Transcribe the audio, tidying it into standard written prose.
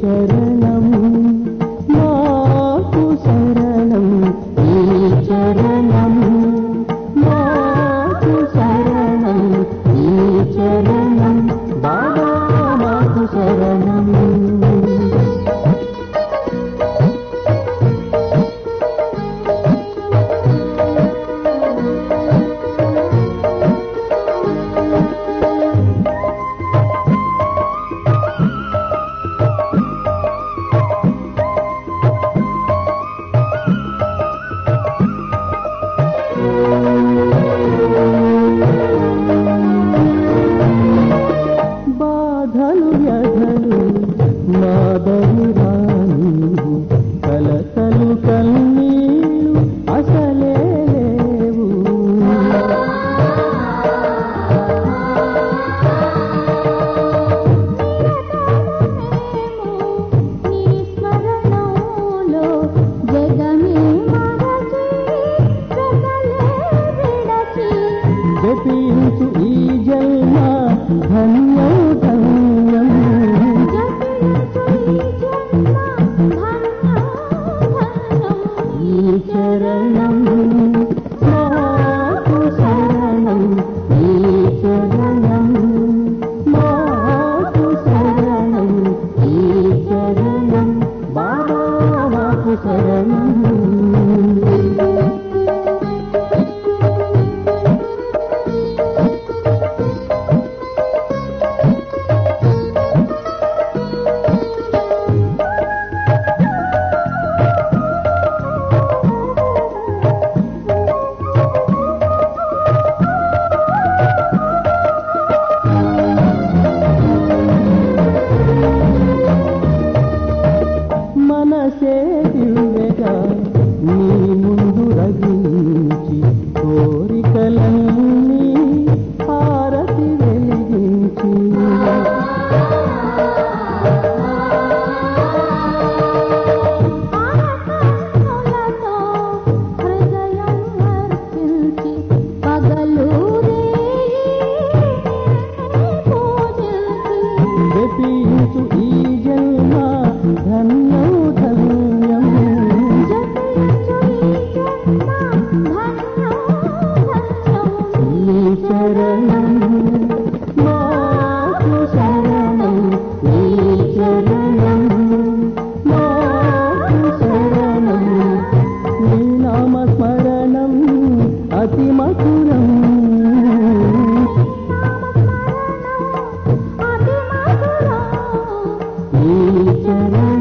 శరణం మాకు శరణం ఈ చరణం మాకు శరణం ఈ చరణం బాబా మాకు శరణం బాధలు వ్యధలు నాదలు రాని కలతలు కన్నీళ్ళు అసలే లేవు జపించు ఈ జన్మ ధన్యం ధన్యం ఈ చరణం మాకు శరణం ఈ చరణం మాకు శరణం ఈ చరణం బాబా మాకు శరణం మనసే దివ్యగా నీ ముందు రగించి కోరికలన్నీ హారతి వెలిగించి జపించు ఈ జన్మ ధన్యం ధన్యం ఈ చరణం మాకు శరణం ఈ చరణం మాకు శరణం నీ నామ స్మరణం అతి మధురం ఈ చరణం